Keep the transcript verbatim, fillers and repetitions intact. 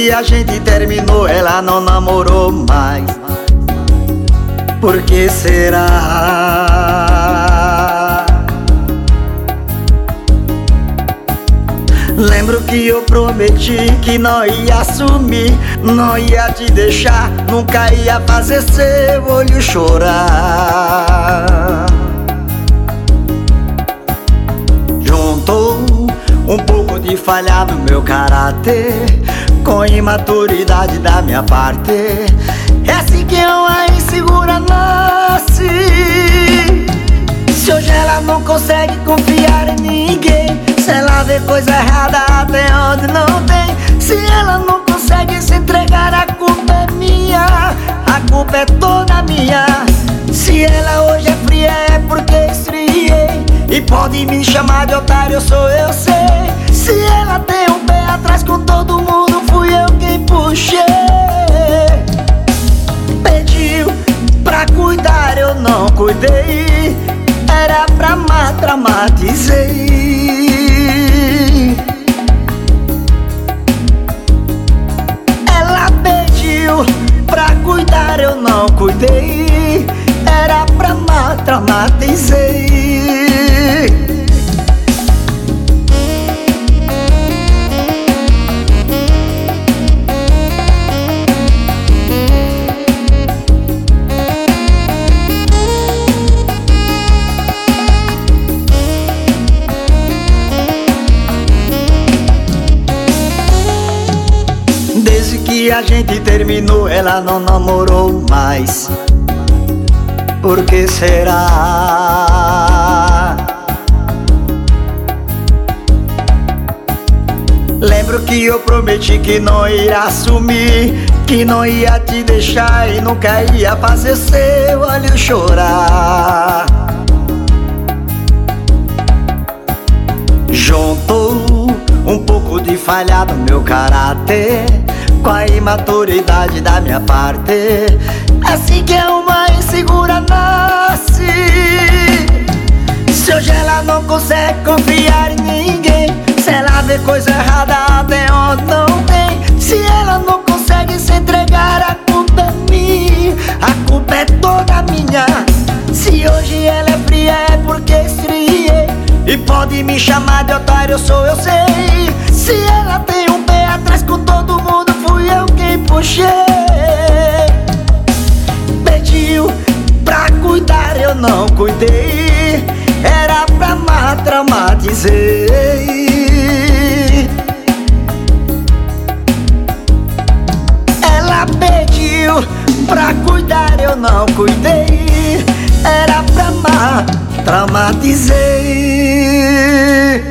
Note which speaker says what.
Speaker 1: que a gente terminou, ela não namorou mais. Por que será? Lembro que eu prometi que não ia sumir, não ia te deixar, nunca ia fazer seu olho chorar. Juntou um pouco de falha no meu caráter com imaturidade da minha parte. É assim que uma insegura nasce. Se hoje ela não consegue confiar em ninguém, se ela vê coisa errada até onde não tem, se ela não consegue se entregar, a culpa é minha, a culpa é toda minha. Se ela hoje é fria é porque esfriei, e pode me chamar de otário, sou eu sei. Se ela tem um pé atrás com todo mundo, fui eu quem puxei. Pediu pra cuidar, eu não cuidei, era pra amar, traumatizei. Ela pediu pra cuidar, eu não cuidei, era pra amar, traumatizei. Desde que a gente terminou, ela não namorou mais. Por que será? Lembro que eu prometi que não ia sumir, que não ia te deixar e nunca ia fazer seu olho chorar. Juntou um pouco de falha do meu caráter com a imaturidade da minha parte. Assim que uma insegura nasce. Se hoje ela não consegue confiar em ninguém, se ela vê coisa errada até onde não tem, se ela não consegue se entregar, a culpa é minha, a culpa é toda minha. Se hoje ela é fria é porque esfriei, e pode me chamar de otário, eu sou eu sei. Se ela tem um pé atrás com todo mundo, fui eu quem puxei. Pediu pra cuidar, eu não cuidei, era pra amar, traumatizei. Ela pediu pra cuidar, eu não cuidei, era pra amar, traumatizei.